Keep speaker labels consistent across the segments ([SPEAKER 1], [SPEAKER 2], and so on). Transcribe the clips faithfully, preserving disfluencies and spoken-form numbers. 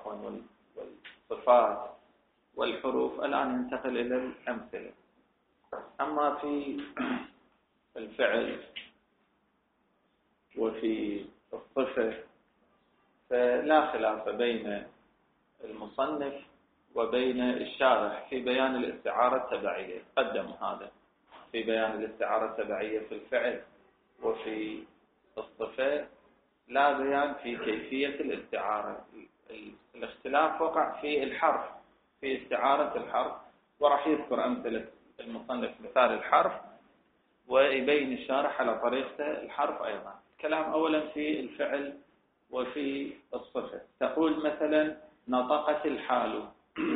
[SPEAKER 1] عفوا والصفات والحروف. الآن ننتقل إلى الأمثلة. أما في الفعل وفي الصفة فلا خلاف بين المصنف وبين الشارح في بيان الاستعارة التبعية. قدم هذا في بيان الاستعارة التبعية في الفعل وفي الصفة، لا بيان في كيفية الاستعارة. الاختلاف وقع في الحرف، في استعارة الحرف، وراح يذكر أمثلة المصنف مثال الحرف ويبين الشارح على طريقة الحرف أيضا. الكلام أولا في الفعل وفي الصفة. تقول مثلا نطقت الحال.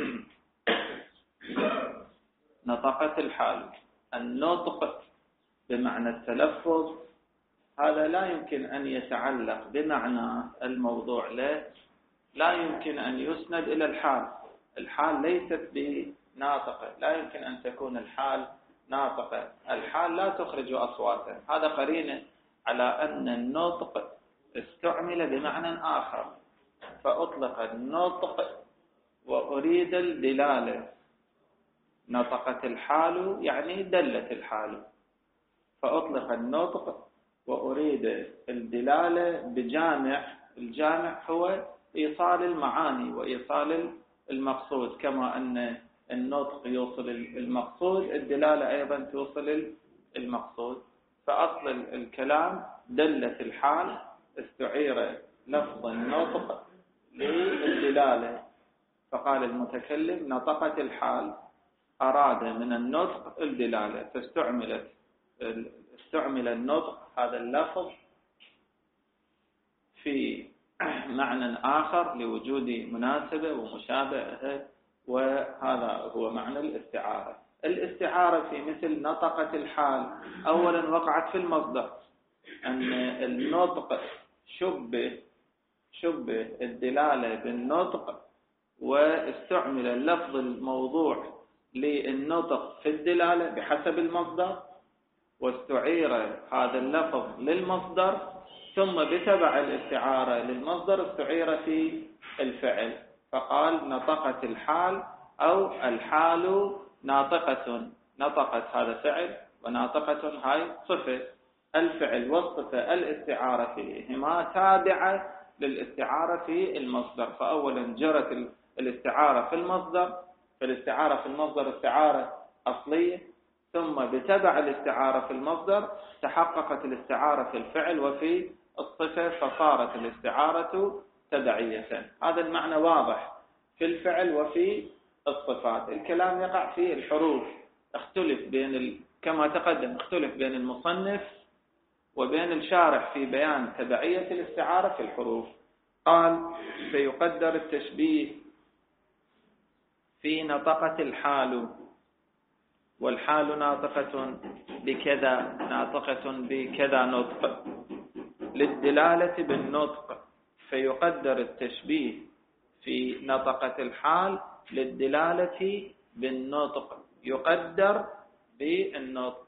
[SPEAKER 1] نطقت الحال، النطق بمعنى التلفظ، هذا لا يمكن أن يتعلق بمعنى الموضوع له، لا يمكن أن يسند إلى الحال. الحال ليست بناطقة، لا يمكن أن تكون الحال ناطقة. الحال لا تخرج أصواتا. هذا قرينة على أن النطق استعمل بمعنى آخر، فأطلق النطق وأريد الدلالة. نطقت الحال يعني دلت الحال، فأطلق النطق وأريد الدلالة بجامع. الجامع هو إيصال المعاني وإيصال المقصود، كما أن النطق يوصل المقصود، الدلالة أيضا توصل المقصود. فأصل الكلام دلت الحال، استعير لفظ النطق للدلالة. فقال المتكلم نطقت الحال، أراد من النطق الدلالة، فاستعملت استعمل النطق هذا اللفظ في معنى آخر لوجود مناسبة ومشابهة، وهذا هو معنى الاستعارة. الاستعارة في مثل نطقت الحال أولا وقعت في المصدر، أن النطق شبه شبه الدلالة بالنطق، واستعمل اللفظ الموضوع للنطق في الدلالة بحسب المصدر، واستعير هذا اللفظ للمصدر، ثم بتبع الاستعارة للمصدر استعير في الفعل. فقال نطقت الحال أو الحال ناطقة. نطقت هذا فعل وناطقة هاي صفة. الفعل والصفة الاستعارة فيهما تابعة للاستعارة في المصدر. فأولا جرت الاستعارة في المصدر، فالاستعارة في المصدر استعارة أصلية، ثم بتبع الاستعارة في المصدر تحققت الاستعارة في الفعل وفي الصفة، فصارت الاستعارة تبعية. هذا المعنى واضح في الفعل وفي الصفات. الكلام يقع في الحروف. اختلف بين ال... كما تقدم اختلف بين المصنف وبين الشارح في بيان تبعية الاستعارة في الحروف. قال سيقدر التشبيه في نطقة الحال، والحال ناطقة بكذا، ناطقة بكذا نطق، للدلالة بالنطق. فيقدر التشبيه في نطقة الحال للدلالة بالنطق، يقدر بالنطق.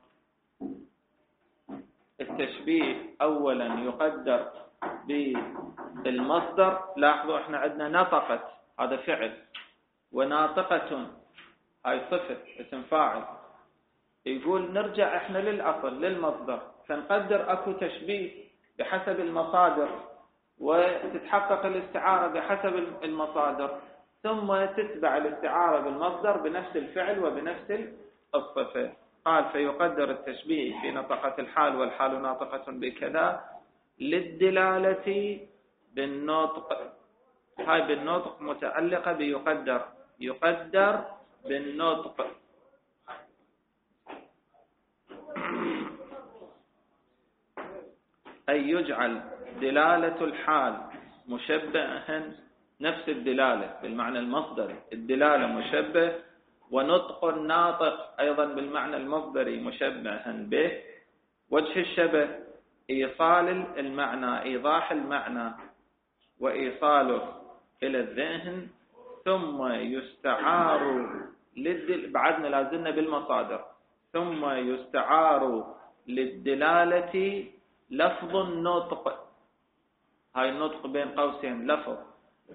[SPEAKER 1] التشبيه أولا يقدر بالمصدر. لاحظوا احنا عندنا نطقت هذا فعل، وناطقة هاي صفة اسم فاعل. يقول نرجع احنا للأصل للمصدر، فنقدر اكو تشبيه بحسب المصادر، وتتحقق الاستعارة بحسب المصادر، ثم تتبع الاستعارة بالمصدر بنفس الفعل وبنفس الصفة. قال فيقدر التشبيه في نطقة الحال والحال ناطقة بكذا للدلالة بالنطق. هاي بالنطق متعلقة بيقدر، يقدر بالنطق. أي يجعل دلالة الحال مشبها نفس الدلالة بالمعنى المصدري، الدلالة مشبه، ونطق الناطق أيضا بالمعنى المصدري مشبها به. وجه الشبه إيصال المعنى، إيضاح المعنى وإيصاله إلى الذهن، ثم يستعار للدل... بعدنا لازلنا بالمصادر، ثم يستعار للدلالة لفظ النطق. هاي النطق بين قوسين لفظ،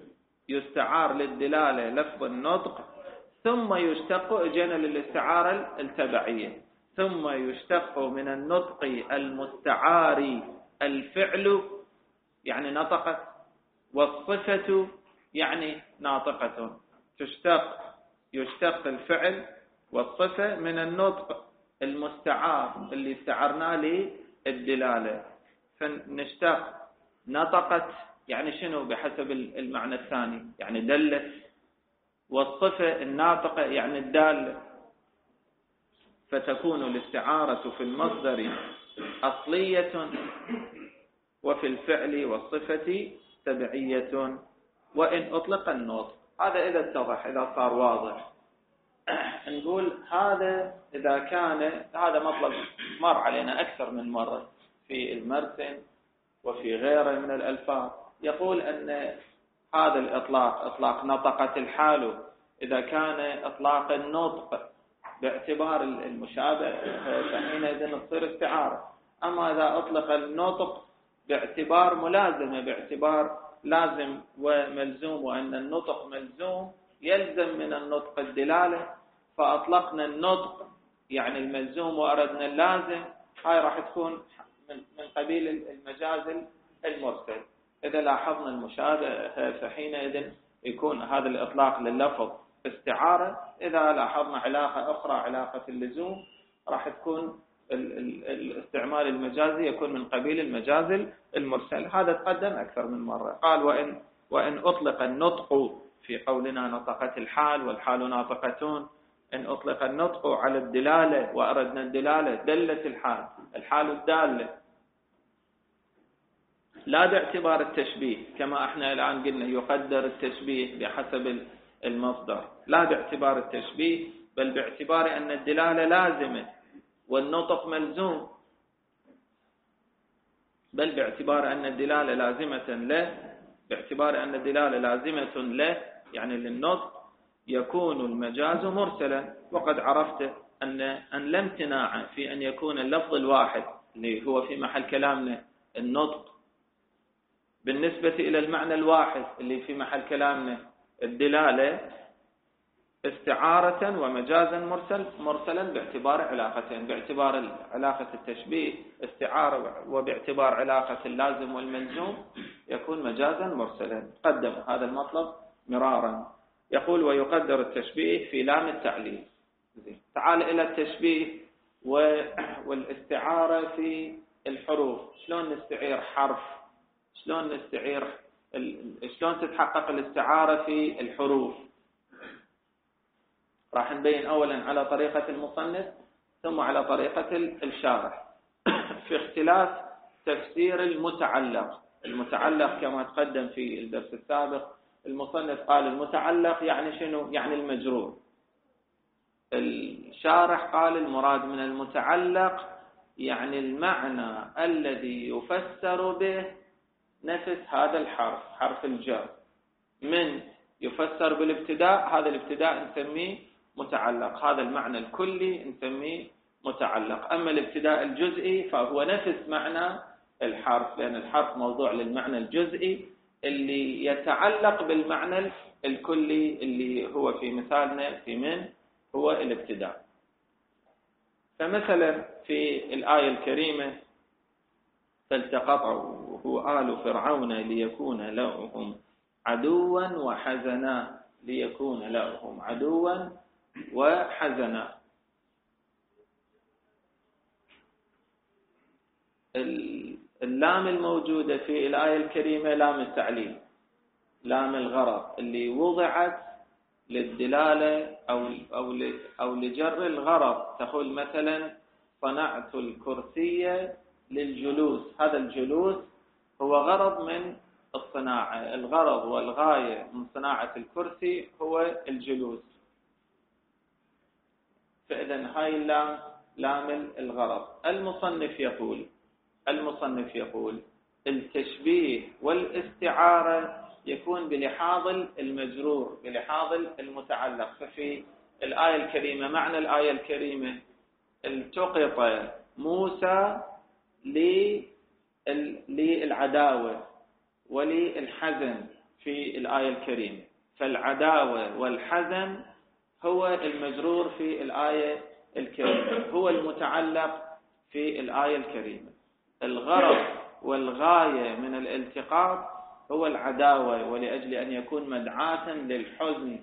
[SPEAKER 1] يستعار للدلالة لفظ النطق، ثم يشتق، اجينا للاستعارة التبعية، ثم يشتق من النطق المستعار الفعل يعني نطقت، والصفة يعني ناطقة. تشتق يشتق الفعل والصفة من النطق المستعار اللي استعرنا للدلالة، فنشتق نطقت يعني شنو بحسب المعنى الثاني يعني دلت، والصفة الناطقة يعني الدالة، فتكون الاستعارة في المصدر أصلية وفي الفعل والصفة تبعية وإن أطلق النطق. هذا إذا اتضح، إذا صار واضح. نقول هذا إذا كان هذا مطلب مر علينا أكثر من مرة في المرسم وفي غيره من الألفاظ، يقول أن هذا الإطلاق إطلاق نطقت الحال إذا كان إطلاق النطق باعتبار المشابه فحينئذ تصير استعارة. أما إذا أطلق النطق باعتبار ملازمة، باعتبار لازم وملزوم، وأن النطق ملزوم يلزم من النطق الدلالة، فأطلقنا النطق يعني الملزوم وأردنا اللازم، هاي راح تكون من قبيل المجاز المرسل. إذا لاحظنا المشابه فحينئذ يكون هذا الإطلاق لللفظ استعارة. إذا لاحظنا علاقة أخرى علاقة اللزوم راح تكون الاستعمال المجازي يكون من قبيل المجاز المرسل. هذا تقدم أكثر من مرة. قال وإن, وإن أطلق النطق في قولنا نطقت الحال والحال ناطقتون، إن أطلق النطق على الدلالة وأردنا الدلالة دلت الحال، الحال الدالة، لا باعتبار التشبيه كما احنا الآن قلنا يقدر التشبيه بحسب المصدر، لا باعتبار التشبيه بل باعتبار أن الدلالة لازمة والنطق ملزوم، بل باعتبار أن الدلالة لازمة له، باعتبار أن الدلالة لازمة له يعني للنطق، يكون المجاز مرسلا. وقد عرفت أن أن لا امتناع في أن يكون اللفظ الواحد اللي هو في محل كلامنا النطق بالنسبة إلى المعنى الواحد اللي في محل كلامنا الدلالة استعارة ومجازا مرسل مرسلا باعتبار علاقتين، باعتبار علاقة التشبيه استعارة، وباعتبار علاقة اللازم والملزوم يكون مجازا مرسلا. قدم هذا المطلب مرارا. يقول ويقدر التشبيه في لام التعليل. تعال إلى التشبيه والاستعارة في الحروف. شلون نستعير حرف؟ شلون نستعير شلون تتحقق الاستعارة في الحروف؟ راح نبين أولا على طريقة المصنف ثم على طريقة الشارح في اختلاف تفسير المتعلق. المتعلق كما تقدم في الدرس السابق المصنف قال المتعلق يعني شنو؟ يعني المجرور. الشارح قال المراد من المتعلق يعني المعنى الذي يفسر به نفس هذا الحرف، حرف الجر. من يفسر بالابتداء، هذا الابتداء نسميه متعلق، هذا المعنى الكلي نسميه متعلق. أما الابتداء الجزئي فهو نفس معنى الحرف، لأن الحرف موضوع للمعنى الجزئي اللي يتعلق بالمعنى الكلي اللي هو في مثالنا في من هو الابتداء. فمثلا في الآية الكريمة فالتقطه آل فرعون ليكون لهم عدوا وحزنا، ليكون لهم عدوا وحزنا. اللام الموجودة في الآية الكريمة لام التعليل، لام الغرض اللي وضعت للدلالة أو أو أو لجر الغرض. تقول مثلا صنعت الكرسي للجلوس، هذا الجلوس هو غرض من الصناعة، الغرض والغاية من صناعة الكرسي هو الجلوس. فإذا هاي اللام لام الغرض. المصنف يقول المصنف يقول التشبيه والاستعارة يكون بلحاظ المجرور، بلحاظ المتعلق. ففي الآية الكريمة معنى الآية الكريمة التقط موسى للعداوة وللحزن في الآية الكريمة. فالعداوة والحزن هو المجرور في الآية الكريمة، هو المتعلق في الآية الكريمة. الغرض والغاية من الالتقاط هو العداوة، ولأجل أن يكون مدعاة للحزن،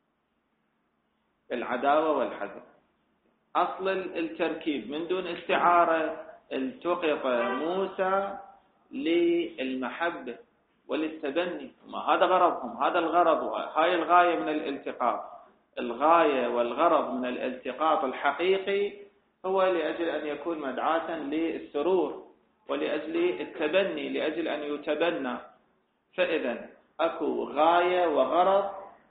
[SPEAKER 1] العداوة والحزن. أصل التركيب من دون استعارة التقط موسى للمحبة وللتبني، هذا غرضهم، هذا الغرض، هاي الغاية من الالتقاط. الغاية والغرض من الالتقاط الحقيقي هو لأجل أن يكون مدعاة للسرور ولأجل التبني، لأجل أن يتبنى. فإذا أكو غاية وغرض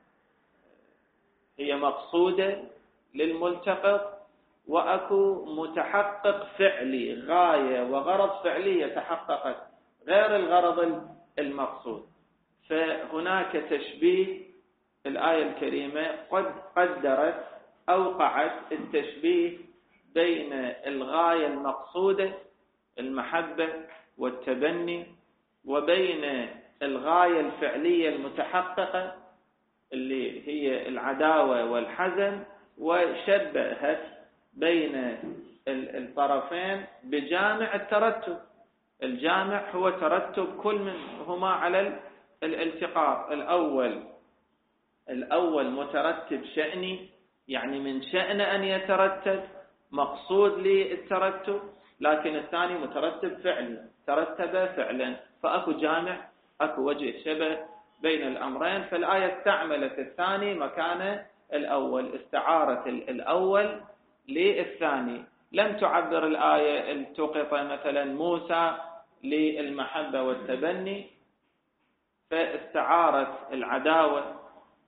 [SPEAKER 1] هي مقصودة للملتقط، وأكو متحقق فعلي، غاية وغرض فعلية تحققت غير الغرض المقصود. فهناك تشبيه. الآية الكريمة قد قدرت أوقعت التشبيه بين الغاية المقصودة المحبة والتبني وبين الغاية الفعلية المتحققة اللي هي العداوة والحزن، وشبهت بين الطرفين بجامع الترتب. الجامع هو ترتب كل منهما على الالتقاط. الأول الأول مترتب شأني، يعني من شأن أن يترتب، مقصود للترتب، لكن الثاني مترتب فعلي، ترتب فعلا، فأكو جامع، أكو وجه شبه بين الأمرين. فالآية استعملت الثاني مكان الأول، استعارة الأول للثاني. لم تعبر الآية التقط مثلا موسى للمحبة والتبني، فاستعارت العداوة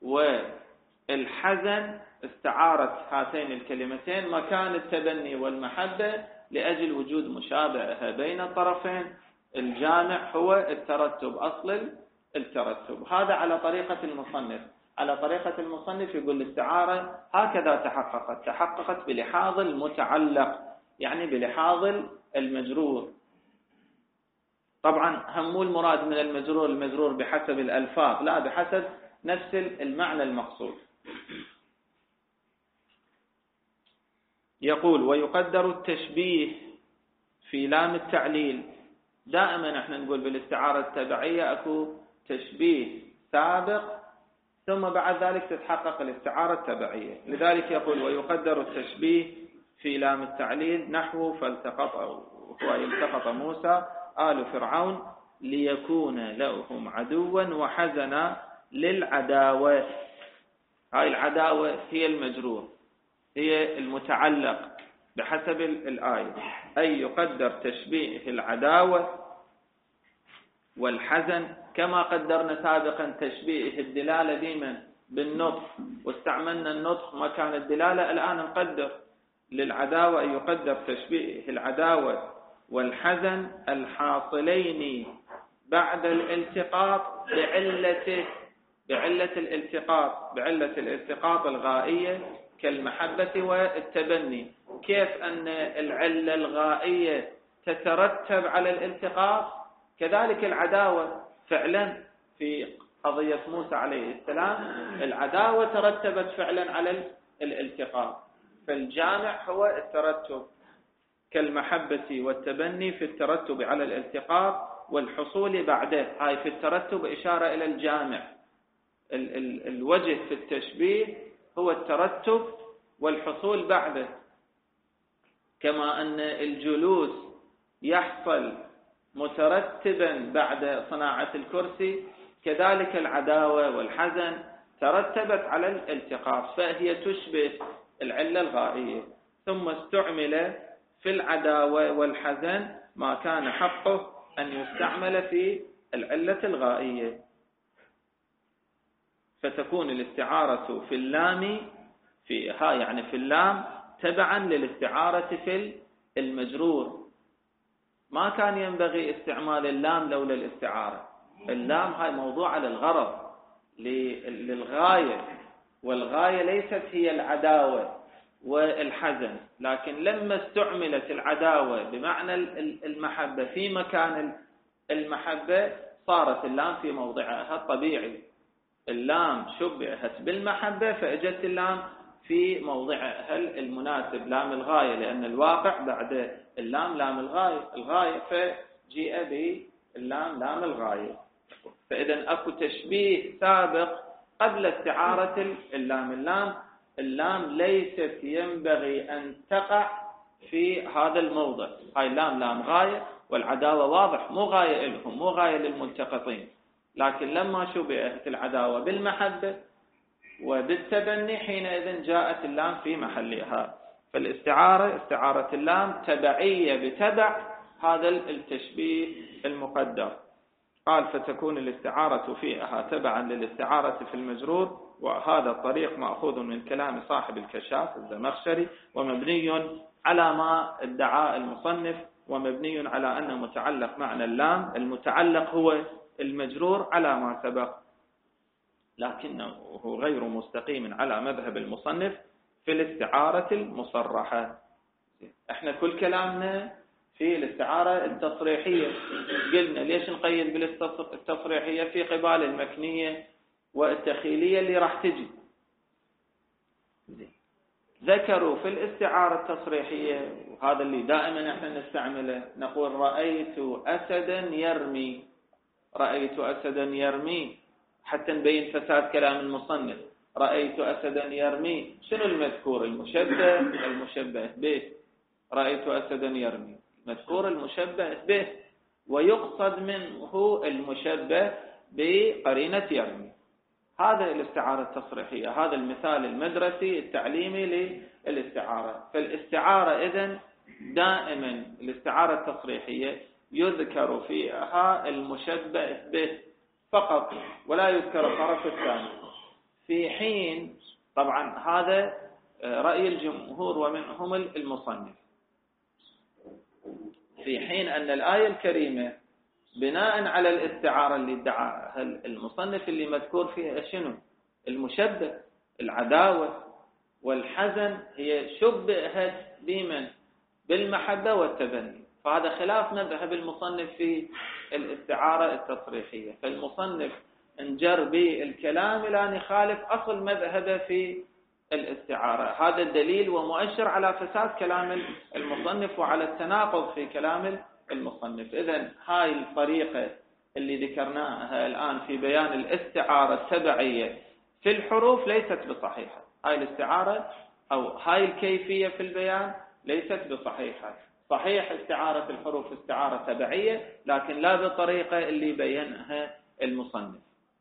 [SPEAKER 1] والحزن، استعارت هاتين الكلمتين مكان التبني والمحبة لأجل وجود مشابهة بين الطرفين. الجامع هو الترتب، أصل الترتب. هذا على طريقة المصنف. على طريقة المصنف يقول الاستعارة هكذا تحققت، تحققت بلحاظ المتعلق، يعني بلحاظ المجرور. طبعا هم مو المراد من المجرور المجرور بحسب الألفاظ، لا، بحسب نفس المعنى المقصود. يقول ويقدر التشبيه في لام التعليل. دائما احنا نقول بالاستعارة التبعية اكو تشبيه سابق ثم بعد ذلك تتحقق الاستعارة التبعية. لذلك يقول ويقدر التشبيه في لام التعليل نحو فالتقط، هو التقط موسى آل فرعون ليكون لهم عدوا وحزنا للعداوة. هاي العداوة هي المجرور، هي المتعلق بحسب الآية، أي يقدر تشبيه العداوة والحزن كما قدرنا سابقا تشبيه الدلالة ديما بالنطق، واستعملنا النطق مكان الدلالة. الآن نقدر للعداوة أن يقدر تشبيه العداوة والحزن الحاصلين بعد الالتقاط بعلته، بعلة الالتقاط، بعلة الالتقاط الغائية كالمحبة والتبني. كيف أن العلة الغائية تترتب على الالتقاط، كذلك العداوة فعلا في قضية موسى عليه السلام العداوة ترتبت فعلا على الالتقاط. فالجامع هو الترتب كالمحبة والتبني في الترتب على الالتقاط والحصول بعده. هاي في الترتب إشارة إلى الجامع. ال ال الوجه في التشبيه هو الترتب والحصول بعده، كما أن الجلوس يحصل مترتبا بعد صناعة الكرسي، كذلك العداوة والحزن ترتبت على الالتقاط، فهي تشبه العلة الغائية. ثم استعمل في العداوة والحزن ما كان حقه أن يستعمل في العلة الغائية، فتكون الاستعارة في اللام في ها يعني في اللام تبعا للاستعارة في المجرور. ما كان ينبغي استعمال اللام لولا الاستعارة. اللام هاي موضوع للغرض للغاية، والغاية ليست هي العداوة والحزن، لكن لما استعملت العداوة بمعنى المحبة في مكان المحبة صارت اللام في موضعها الطبيعي. اللام شبهت بالمحبة فأجت اللام في موضعها المناسب، لام الغاية، لأن الواقع بعد اللام لام الغاية الغاية فجيء باللام لام الغاية. فإذا أكو تشبيه سابق قبل استعارة اللام. اللام اللام ليست ينبغي أن تقع في هذا الموضع. هاي اللام لام غاية، والعداوة واضح مو غاية لهم، مو غاية للملتقطين، لكن لما شبهت العداوة بالمحبة وبالتبني حينئذ جاءت اللام في محلها. فالاستعارة استعارة اللام تبعية بتبع هذا التشبيه المقدر. قال فتكون الاستعارة فيها تبعا للاستعارة في المجرور، وهذا الطريق مأخوذ من كلام صاحب الكشاف الزمخشري، ومبني على ما ادعى المصنف، ومبني على أن متعلق معنى اللام المتعلق هو المجرور على ما سبق، لكنه غير مستقيم على مذهب المصنف في الاستعارة المصرحة. احنا كل كلامنا في الاستعارة التصريحية. قلنا ليش نقيد بالتصريحية في قبال المكنية والتخيلية اللي راح تجي. ذكروا في الاستعارة التصريحية، وهذا اللي دائما احنا نستعمله، نقول رأيت أسدا يرمي، رأيت أسدا يرمي، حتى نبين فساد كلام المصنف. رأيت أسدا يرمي، شنو المذكور؟ المشبه المشبه به. رأيت أسدا يرمي مذكور المشبه به، ويقصد منه المشبه بقرينة يرمي. هذا الاستعارة التصريحية، هذا المثال المدرسي التعليمي للاستعارة. فالاستعارة إذن دائما الاستعارة التصريحية يذكر فيها المشبه به فقط ولا يذكر الطرف الثاني، في حين طبعا هذا رأي الجمهور ومنهم المصنف، في حين أن الآية الكريمة بناء على الاستعارة اللي ادعاها المصنف اللي مذكور فيها شنو؟ المشبه، العداوة والحزن، هي شبهت بمن؟ بالمحبة والتبني. فهذا خلاف مذهب المصنف في الاستعارة التصريحية. فالمصنف انجر بالكلام لأن يخالف أصل مذهبه في الاستعارة. هذا الدليل ومؤشر على فساد كلام المصنف وعلى التناقض في كلام المصنف. إذن هاي الطريقة اللي ذكرناها الآن في بيان الاستعارة التبعية في الحروف ليست بصحيحة. هاي الاستعارة أو هاي الكيفية في البيان ليست بصحيحة. صحيح استعارة الحروف استعارة تبعية، لكن لا بالطريقة اللي بينها المصنف.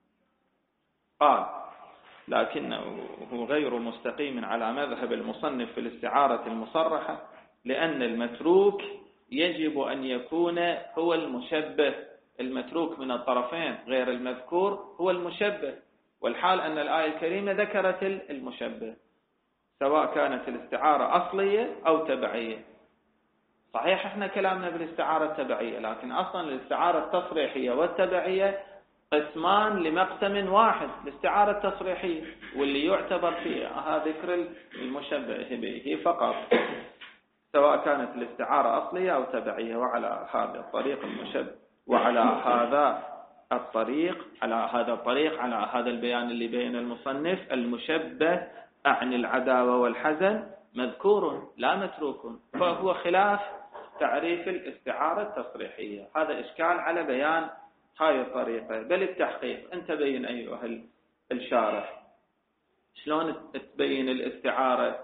[SPEAKER 1] قال لكنه غير مستقيم على مذهب المصنف في الاستعارة المصرحة، لأن المتروك يجب أن يكون هو المشبه. المتروك من الطرفين غير المذكور هو المشبه، والحال أن الآية الكريمة ذكرت المشبه، سواء كانت الاستعارة أصلية أو تبعية. صحيح احنا كلامنا بالاستعارة التبعية، لكن أصلا الاستعارة التصريحية والتبعية قسمان لمقسم واحد، الاستعارة التصريحية، واللي يعتبر فيها ذكر المشبه به فقط، سواء كانت الاستعارة أصلية أو تبعية. وعلى هذا الطريق المشبه وعلى هذا الطريق على هذا الطريق على هذا البيان اللي بين المصنف، المشبه عن العداوة والحزن مذكور لا متروك، فهو خلاف تعريف الاستعارة التصريحية. هذا إشكال على بيان هاي الطريقة. بل التحقيق أنت بين أيها الشارح شلون تبين الاستعارة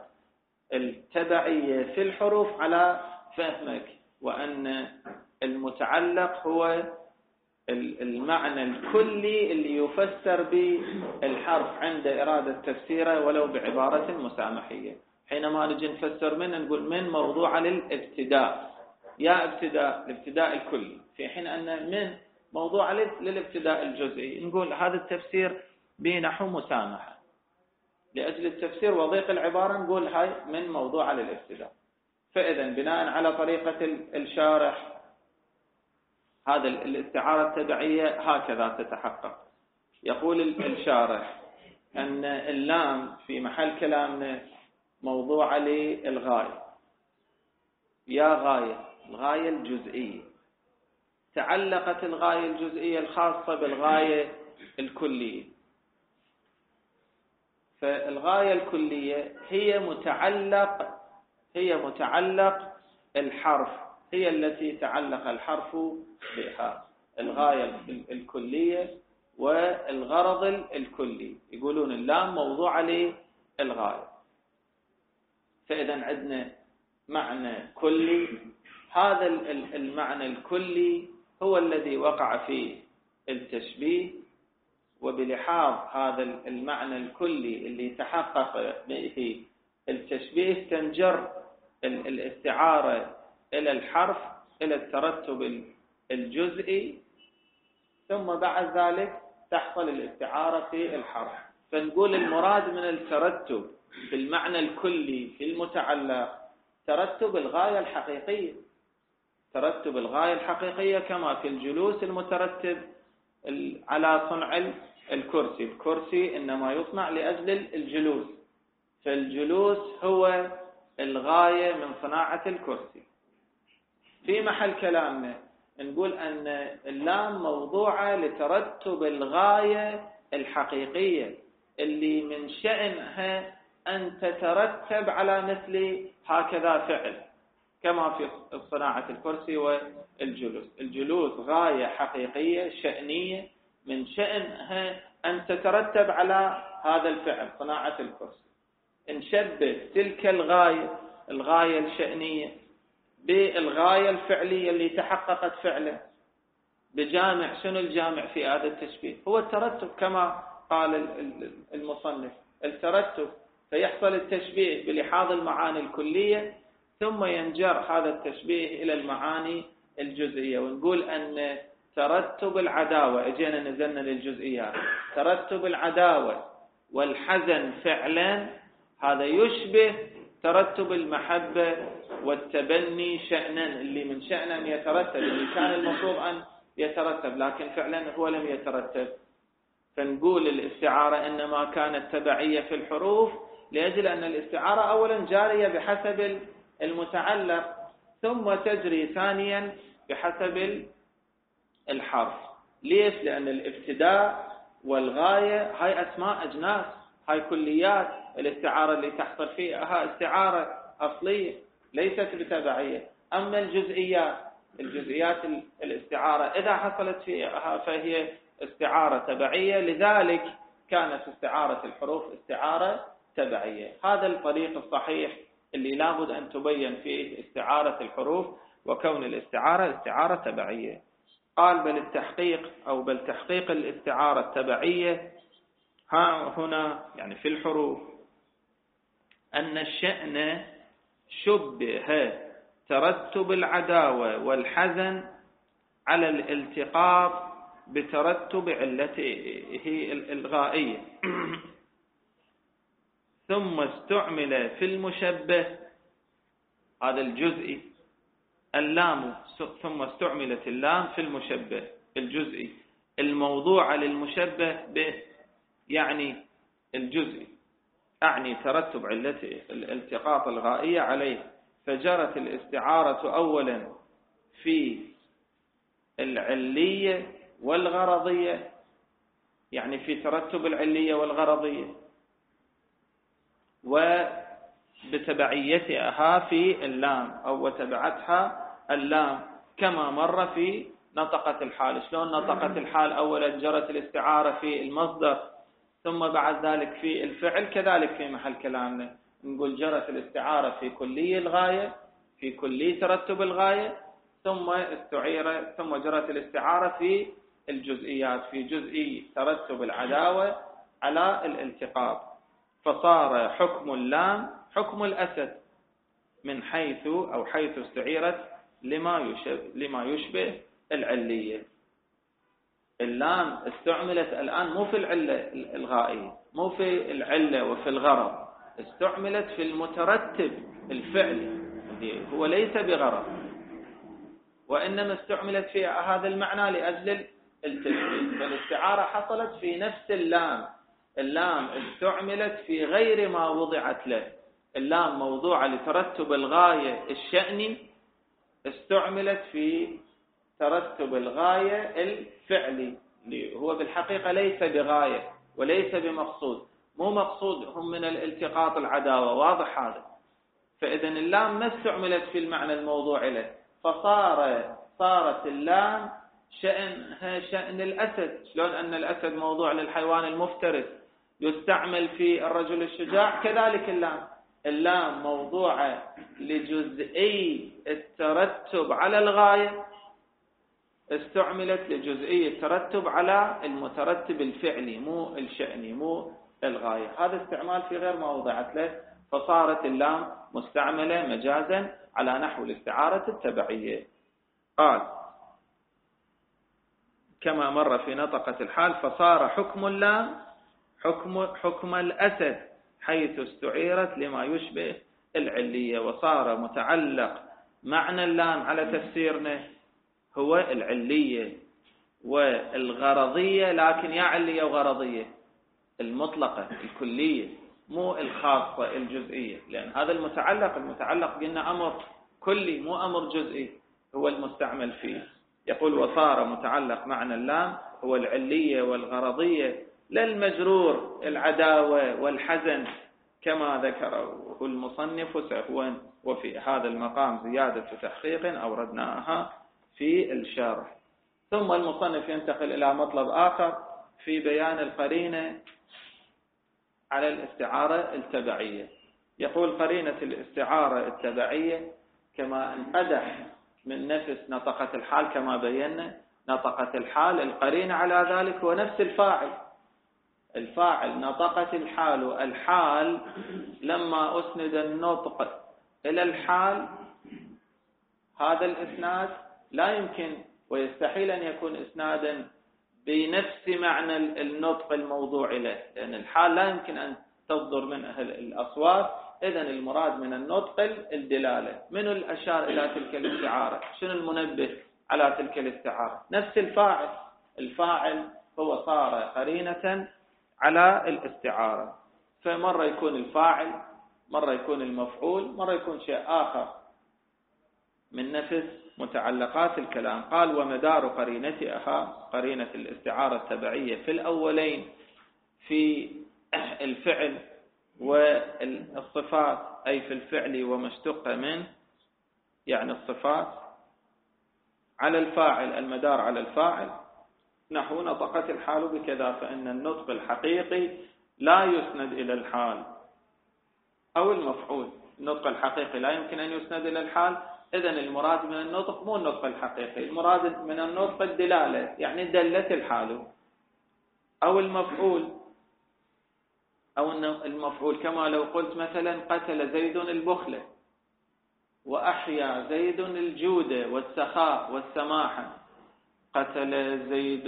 [SPEAKER 1] التبعية في الحروف على فهمك، وأن المتعلق هو المعنى الكلي اللي يفسر بالحرف عند إرادة تفسيره ولو بعبارة مسامحية. حينما نجي نفسر من نقول من موضوع للابتداء، يا ابتداء الابتداء الكلي، في حين أن من موضوع للابتداء الجزئي. نقول هذا التفسير بنحو مسامحة، لأجل التفسير وضيق العبارة نقول هاي من موضوع للابتداء. فإذا بناء على طريقة الشارح هذا الاستعارة التبعية هكذا تتحقق. يقول الشارح أن اللام في محل كلامنا موضوع للغاية، يا غاية، الغاية الجزئية. تعلقت الغاية الجزئية الخاصة بالغاية الكلية. فالغاية الكلية هي متعلق هي متعلق الحرف، هي التي تعلق الحرف بها، الغاية الكلية والغرض الكلي. يقولون اللام موضوع للغاية. فإذا عندنا معنى كلي، هذا المعنى الكلي هو الذي وقع فيه التشبيه، وبلحاظ هذا المعنى الكلي اللي تحقق به التشبيه تنجر الاستعارة إلى الحرف، إلى الترتب الجزئي، ثم بعد ذلك تحصل الاستعارة في الحرف. فنقول المراد من الترتب بالمعنى الكلي في المتعلق ترتب الغاية الحقيقية، ترتب الغاية الحقيقية كما في الجلوس المترتب على صنع الكرسي. الكرسي إنما يصنع لأجل الجلوس، فالجلوس هو الغاية من صناعة الكرسي. في محل كلامنا نقول أن اللام موضوعة لترتب الغاية الحقيقية اللي من شأنها أن تترتب على مثل هكذا فعل، كما في صناعة الكرسي والجلوس. الجلوس غاية حقيقية شأنية من شأنها أن تترتب على هذا الفعل صناعة الكرسي. نشبه تلك الغاية الغاية الشأنية بالغاية الفعلية اللي تحققت فعلا بجامع. شنو الجامع في هذا التشبيه؟ هو الترتب كما قال المصنف، الترتب. فيحصل التشبيه بلحاظ المعاني الكلية، ثم ينجر هذا التشبيه إلى المعاني الجزئية. ونقول أن ترتب العداوة، اجينا نزلنا للجزئيات، ترتب العداوة والحزن فعلا هذا يشبه ترتب المحبة والتبني شأنا، اللي من شأنه أن يترتب، اللي كان المفروض أن يترتب لكن فعلا هو لم يترتب. فنقول الاستعارة إنما كانت تبعية في الحروف لأجل أن الاستعارة أولا جارية بحسب المتعلق، ثم تجري ثانيا بحسب الحرف. ليش؟ لأن الابتداء والغاية هاي أسماء أجناس، هاي كليات. الاستعارة اللي تحصل فيها استعارة أصلية ليست بتبعية. أما الجزئيات الجزئيات الاستعارة إذا حصلت فيها فهي استعارة تبعية، لذلك كانت استعارة الحروف استعارة تبعية. هذا الطريق الصحيح اللي لابد أن تبين فيه استعارة الحروف وكون الاستعارة استعارة تبعية. قال بل التحقيق أو بل تحقيق الاستعارة التبعية ها هنا يعني في الحروف أن الشأن شبه ترتب العداوة والحزن على الالتقاط بترتب علته الغائية، ثم استعمل في المشبه هذا الجزئي اللام، ثم استعملت اللام في المشبه الجزئي الموضوع للمشبه به، يعني الجزئي، أعني ترتب علته الالتقاط الغائية عليه. فجرت الاستعارة أولا في العلية والغرضية، يعني في ترتب العلية والغرضية، وبتبعيتها في اللام أو وتبعتها اللام كما مر في نطقة الحال. شلون نطقة الحال؟ أولا جرت الاستعارة في المصدر ثم بعد ذلك في الفعل، كذلك في محل كلامنا نقول جرت الاستعارة في كلي الغاية، في كلي ترتب الغاية، ثم استعير ثم جرت الاستعارة في الجزئيات، في جزئي ترتب العداوة على الالتقاط. فصار حكم اللام حكم الأسد من حيث أو حيث استعيرت لما يشبه, لما يشبه العلية. اللام استعملت الآن مو في العلة الغائية، مو في العلة وفي الغرض، استعملت في المترتب الفعلي هو ليس بغرض، وإنما استعملت في هذا المعنى لأجل التشبيه. فالاستعارة حصلت في نفس اللام، اللام استعملت في غير ما وضعت له. اللام موضوعة لترتب الغاية الشأني، استعملت في ترتب الغاية الفعلي، هو بالحقيقة ليس بغاية وليس بمقصود، مو مقصود هم من الالتقاط العداوة، واضح هذا. فإذا اللام ما استعملت في المعنى الموضوع له، فصار صارت اللام شأنها شأن الأسد. شلون أن الأسد موضوع للحيوان المفترس يستعمل في الرجل الشجاع، كذلك اللام اللام موضوعة لجزئي الترتب على الغاية، استعملت لجزئي الترتب على المترتب الفعلي مو الشأني مو الغاية. هذا استعمال في غير ما وضعت له، فصارت اللام مستعملة مجازا على نحو الاستعارة التبعية. قال كما مر في نطقة الحال: فصار حكم اللام حكم حكم الأسد حيث استعيرت لما يشبه العلية. وصار متعلق معنى اللام على تفسيرنا هو العلية والغرضية، لكن يا علية وغرضية المطلقة الكلية مو الخاصة الجزئية، لأن هذا المتعلق المتعلق قلنا أمر كلي مو أمر جزئي هو المستعمل فيه. يقول: وصار متعلق معنى اللام هو العلية والغرضية لا المجرور العداوة والحزن كما ذكره المصنف سهوا. وفي هذا المقام زيادة تحقيق أوردناها في الشرح. ثم المصنف ينتقل إلى مطلب آخر في بيان القرينة على الاستعارة التبعية. يقول: قرينة الاستعارة التبعية كما انقدح من نفس نطقة الحال، كما بينا نطقة الحال القرينة على ذلك هو نفس الفاعل. الفاعل نطقة الحال، الحال لما أسند النطق إلى الحال هذا الإسناد لا يمكن ويستحيل أن يكون إسنادا بنفس معنى النطق الموضوع له، لأن الحال لا يمكن أن تصدر منه الأصوات. إذن المراد من النطق الدلالة. من الأشار إلى تلك الاستعارة؟ شنو المنبه على تلك الاستعارة؟ نفس الفاعل. الفاعل هو صار قرينة على الاستعارة، فمرة يكون الفاعل، مرة يكون المفعول، مرة يكون شيء آخر من نفس متعلقات الكلام. قال: ومدار قرينتها قرينة الاستعارة التبعية في الأولين في الفعل والصفات، أي في الفعل وما اشتق منه يعني الصفات، على الفاعل، المدار على الفاعل. نحو نطقت الحال بكذا، فإن النطق الحقيقي لا يسند إلى الحال أو المفعول. النطق الحقيقي لا يمكن أن يسند إلى الحال، إذن المراد من النطق مو النطق الحقيقي، المراد من النطق الدلالة، يعني دلت الحال. أو المفعول، أو المفعول كما لو قلت مثلا: قتل زيد البخل وأحيا زيد الجود والسخاء والسماحة. قتل زيد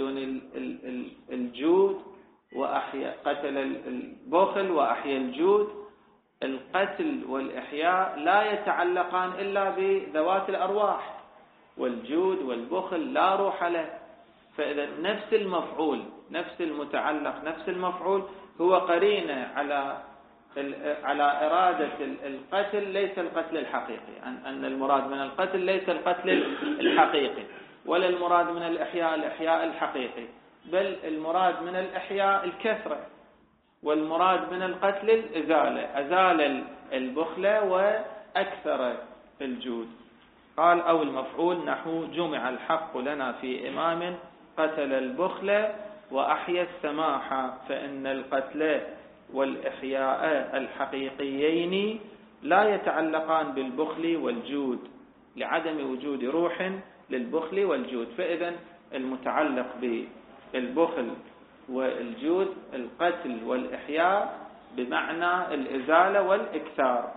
[SPEAKER 1] الجود وأحيا، قتل البخل وأحيا الجود. القتل والإحياء لا يتعلقان إلا بذوات الأرواح، والجود والبخل لا روح له. فإذا نفس المفعول، نفس المتعلق، نفس المفعول هو قرينة على على إرادة القتل، ليس القتل الحقيقي، أن المراد من القتل ليس القتل الحقيقي، ولا المراد من الإحياء الإحياء الحقيقي، بل المراد من الإحياء الكثرة، والمراد من القتل الإزالة، أزال البخل وأكثر الجود. قال: أو المفعول نحو: جمع الحق لنا في إمام قتل البخل وأحيا السماحة. فإن القتل والإحياء الحقيقيين لا يتعلقان بالبخل والجود لعدم وجود روح للبخل والجود. فإذا المتعلق بالبخل والجود القتل والإحياء بمعنى الإزالة والإكثار.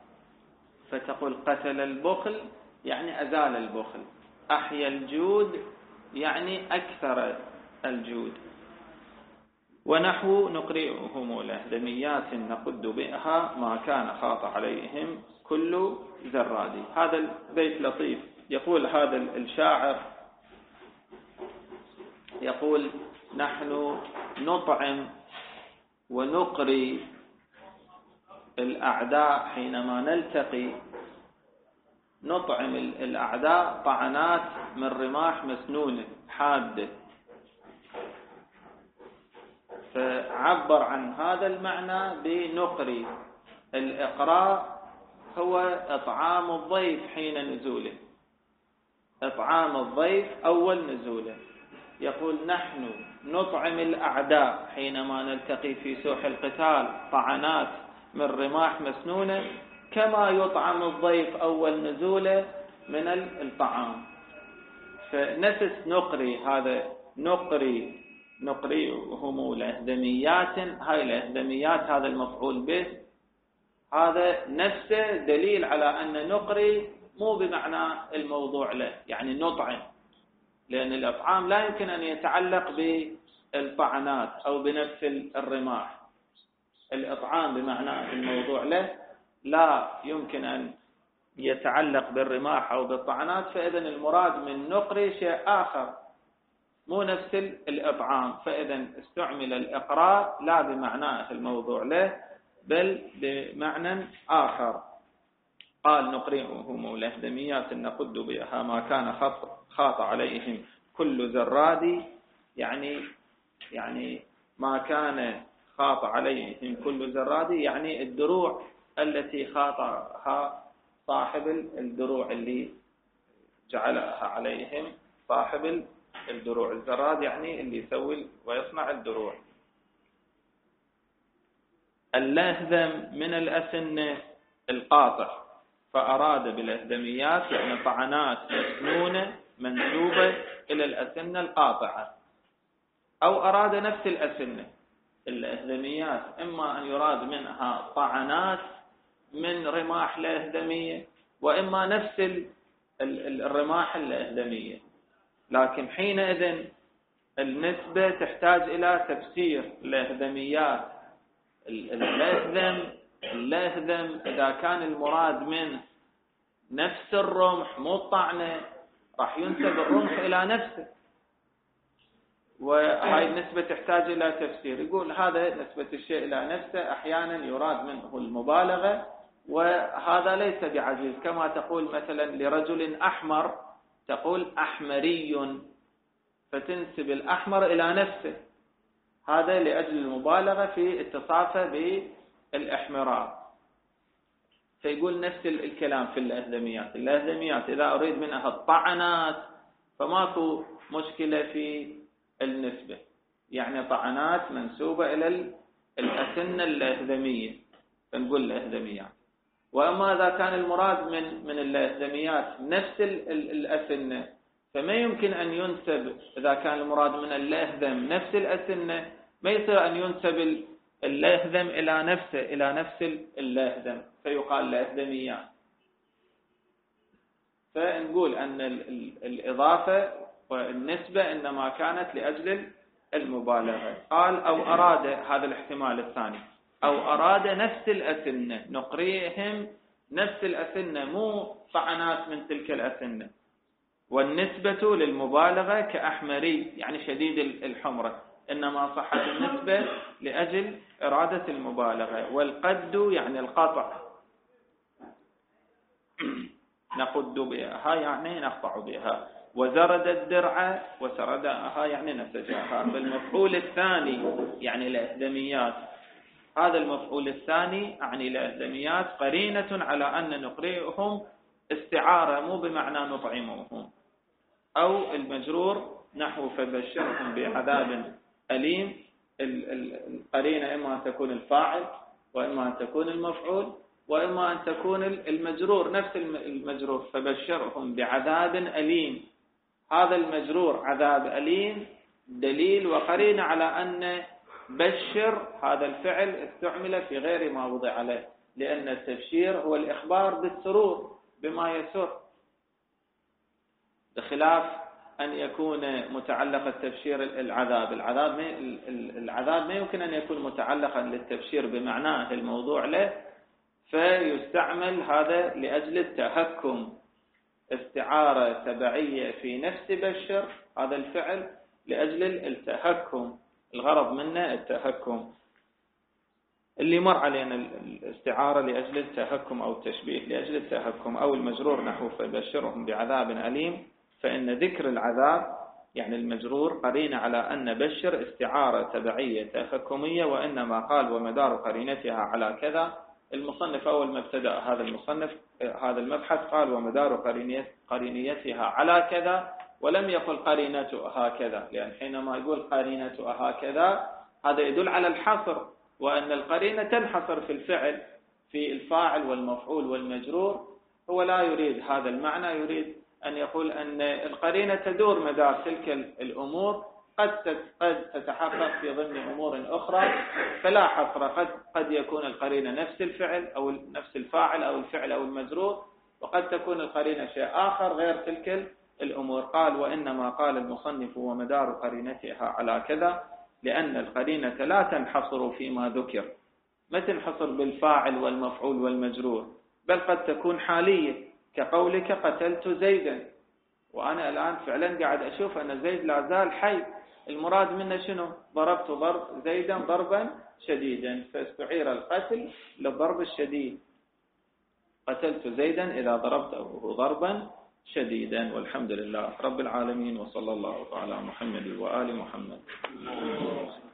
[SPEAKER 1] فتقول: قتل البخل يعني أزال البخل، أحيا الجود يعني أكثر الجود. ونحو: نقرئهم الأهدميات نقد بها ما كان خاط عليهم كل زرادي. هذا البيت لطيف. يقول هذا الشاعر، يقول: نحن نطعم ونقري الأعداء حينما نلتقي، نطعم الأعداء طعنات من رماح مسنونة حادة، فعبر عن هذا المعنى بنقري. الإقراء هو إطعام الضيف حين نزوله، إطعام الضيف أول نزوله. يقول نحن نطعم الأعداء حينما نلتقي في سوح القتال طعنات من رماح مسنونة كما يطعم الضيف أول نزوله من الطعام. فنفس نقري، هذا نقري نقريهم الأهدميات، هاي الأهدميات هذا المفعول به، هذا نفسه دليل على أن نقري مو بمعنى الموضوع له، يعني نطعم، لأن الإطعام لا يمكن أن يتعلق بالطعنات أو بنفس الرماح. الإطعام بمعنى الموضوع له لا يمكن أن يتعلق بالرماح أو بالطعنات، فإذا المراد من نقري شيء آخر مو نفس الإطعام، فإذا استعمل الإقراء لا بمعنى الموضوع له بل بمعنى آخر. قال نقرئهم الأهدميات نقد بها ما كان خاط عليهم كل زراد، يعني يعني ما كان خاط عليهم كل زراد، يعني الدروع التي خاطها صاحب الدروع اللي جعلها عليهم صاحب الدروع. الزراد يعني اللي يسوي ويصنع الدروع. اللهذم من الأسنة القاطع، فأراد بالأهدميات يعني طعنات مسنونة منسوبة إلى الأسنة القاطعة، أو أراد نفس الأسنة. الأهدميات إما أن يراد منها طعنات من رماح الأهدمية، وإما نفس الرماح الأهدمية، لكن حينئذ النسبة تحتاج إلى تفسير الأهدميات. اللهذم اللهذم إذا كان المراد منه نفس الرمح مو الطعنة، راح ينسب الرمح إلى نفسه، وهاي النسبة تحتاج إلى تفسير. يقول هذا نسبة الشيء إلى نفسه أحيانا يراد منه المبالغة، وهذا ليس بعزيز. كما تقول مثلا لرجل أحمر تقول أحمري، فتنسب الأحمر إلى نفسه، هذا لأجل المبالغة في اتصافه بالإحمرار. فيقول نفس الكلام في الأهدميات. الأهدميات إذا أريد منها الطعنات فماكو مشكلة في النسبة، يعني طعنات منسوبة إلى الأسنة الأهدمية فنقول الأهدميات. وأما إذا كان المراد من من الأهدميات نفس الأسنة فما يمكن أن ينسب. إذا كان المراد من اللهذم نفس الأسنة ما يصير أن ينسب اللهذم إلى نفسه إلى نفس اللهذم فيقال لهذميات. فنقول أن الإضافة والنسبة إنما كانت لأجل المبالغة. قال أو أراد، هذا الاحتمال الثاني، أو أراد نفس الأسنة، نقريهم نفس الأسنة مو طعنات من تلك الأسنة. والنسبة للمبالغة كأحمري يعني شديد الحمرة، إنما صحت النسبة لأجل إرادة المبالغة. والقد يعني القطع، نقد بها يعني نقطع بها. وزرد الدرع وسردها يعني نسجها. بالمفعول الثاني يعني الأهدميات، هذا المفعول الثاني يعني الأهدميات قرينة على أن نقرئهم استعارة مو بمعنى نطعمهم. أو المجرور نحو فبشرهم بعذاب أليم، القرينة إما أن تكون الفاعل وإما أن تكون المفعول وإما أن تكون المجرور، نفس المجرور فبشرهم بعذاب أليم. هذا المجرور عذاب أليم دليل وقرينة على أن بشر هذا الفعل استعمل في غير ما وضع له، لأن التبشير هو الإخبار بالسرور بما يسر، بخلاف أن يكون متعلق التبشير العذاب. العذاب ما العذاب ما يمكن أن يكون متعلقا للتبشير بمعناه الموضوع له، فيستعمل هذا لأجل التهكم، استعارة تبعية في نفس بشر هذا الفعل لأجل التهكم، الغرض منه التهكم. اللي مر علينا الاستعارة لأجل التهكم أو التشبيه لأجل التهكم أو المجرور نحو فبشرهم بعذاب أليم، فإن ذكر العذاب يعني المجرور قرينة على أن بشر استعارة تبعية تهكمية، وإنما قال ومدار قرينتها على كذا. المصنف أول ما ابتدأ هذا المصنف هذا المبحث قال ومدار قرينيتها على كذا، ولم يقل قرينتها هكذا، لأن حينما يقول قرينتها هكذا هذا يدل على الحصر، وأن القرينة تنحصر في الفعل في الفاعل والمفعول والمجرور. هو لا يريد هذا المعنى، يريد أن يقول أن القرينة تدور مدار تلك الأمور، قد قد تتحقق في ضمن أمور أخرى فلا حصر، قد قد يكون القرينة نفس الفعل أو نفس الفاعل أو الفعل أو المجرور، وقد تكون القرينة شيء آخر غير تلك الأمور. قال وإنما قال المصنف ومدار قرينتها على كذا، لأن القرينة لا تنحصر فيما ذكر، ما تنحصر بالفاعل والمفعول والمجرور، بل قد تكون حالية كقولك قتلت زيدا، وأنا الآن فعلا قاعد أشوف أن زيد لا زال حي، المراد منه شنو؟ ضربت ضرب زيدا ضربا شديدا، فاستعير القتل للضرب الشديد، قتلت زيدا إذا ضربته ضربا شديدا. والحمد لله رب العالمين، وصلى الله على محمد وآل محمد.